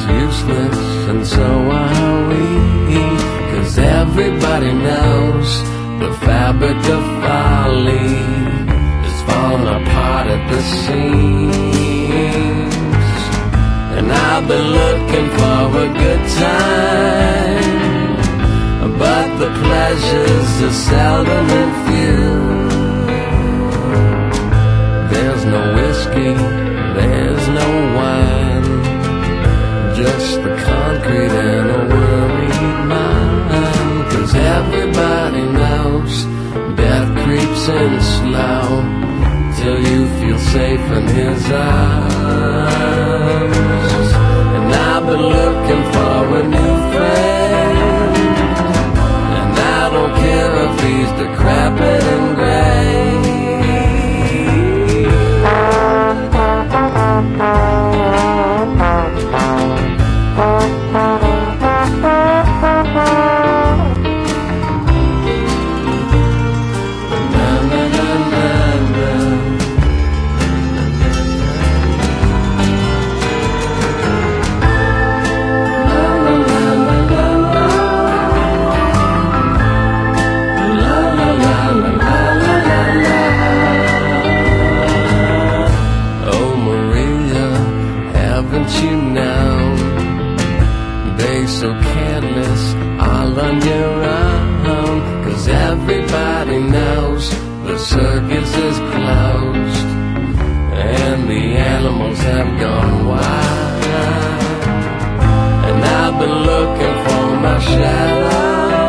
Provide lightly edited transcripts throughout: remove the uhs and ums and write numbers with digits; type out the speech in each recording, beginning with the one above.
useless, and so are we. 'Cause everybody knows the fabric of folly is falling apart at the seams. And I've been looking for a good time, but the pleasures are seldom and few. There's no whiskey, there's no wine, just the concrete and a worried mind. 'Cause everybody knows death creeps in slow, till you feel safe in his arms. And I've been looking for a new friend, and I don't care if he's decrepit and gray. So careless, all on your own. 'Cause everybody knows the circus is closed, and the animals have gone wild. And I've been looking for my shadow,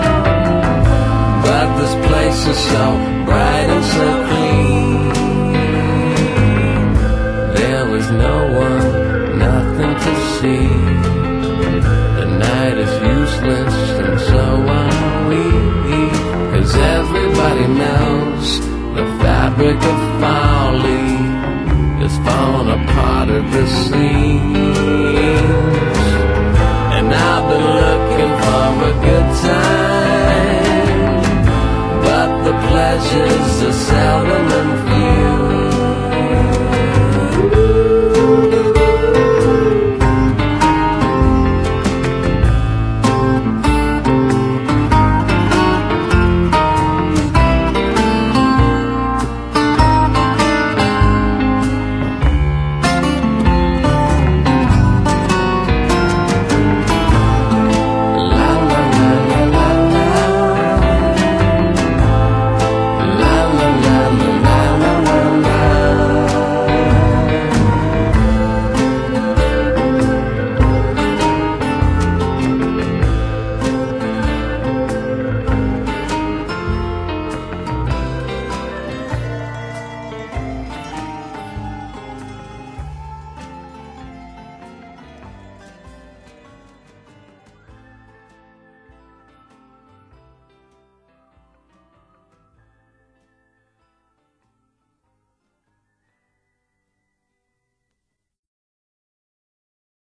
but this place is so bright and so clean. There is no one, nothing to see. The night is useless, and so are we. 'Cause everybody knows the fabric of folly is falling apart at the seams. And I've been looking for a good time, but the pleasures are seldom